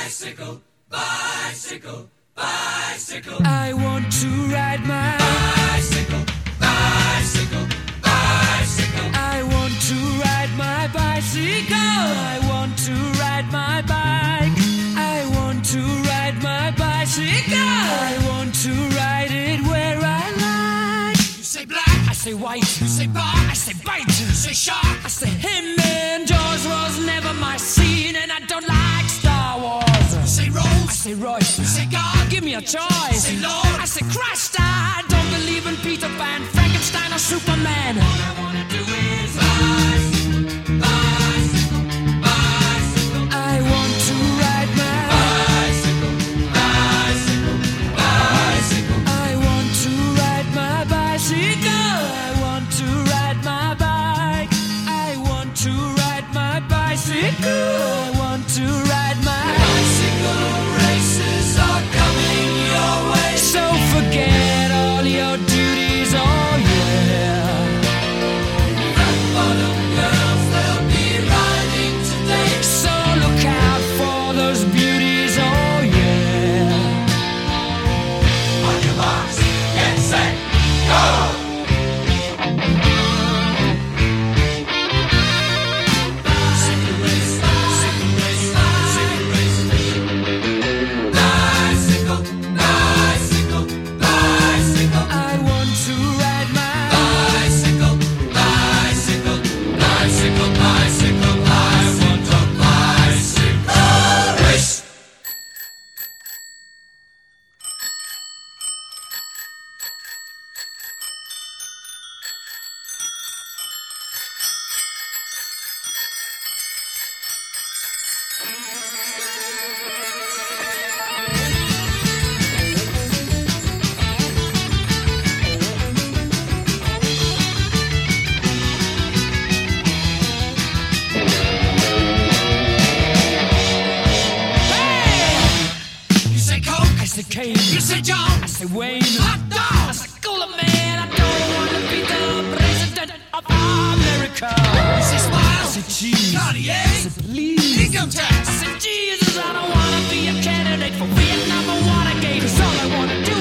Bicycle, bicycle, bicycle. I want to ride my bicycle, bicycle, bicycle. I want to ride my bicycle. I want to ride my bike. I want to ride my bicycle. I want to ride it where I like. You say black, I say white. you say bar, I say bite. you say shark. I say him and Jaws was never my scene, and I don't like Star Wars. You say I Rose, say Royce. you say God, Give me a choice. say Lord. I say Christ. I don't believe in Peter Pan, Frankenstein, or Superman. All I wanna do is bicycle, bicycle, bicycle. I want to ride my Bicycle, bicycle, bicycle. I want to ride my bicycle. I want to ride my bike. I want to ride my bicycle. I want to ride my Bicycle races are coming your way. So forget all your duties, oh yeah. Rock bottom girls, they'll be riding today. So look out for those beauties, oh yeah. On your marks, get set, go! Bicycle race, bicycle race, bicycle race. Bicycle, bicycle, bicycle. I want to ride my Bicycle, bicycle, bicycle, bicycle. I want a bicycle race. You say Coke, I say Kane. you say John, I say Wayne. hot I dogs. say Cooler Man. I don't want to be the president of America. You say I Smile, say cheese. I Cartier, say please. income tax. I said, Jesus, I don't wanna be a candidate for Vietnam or Watergate. 'Cause all I wanna do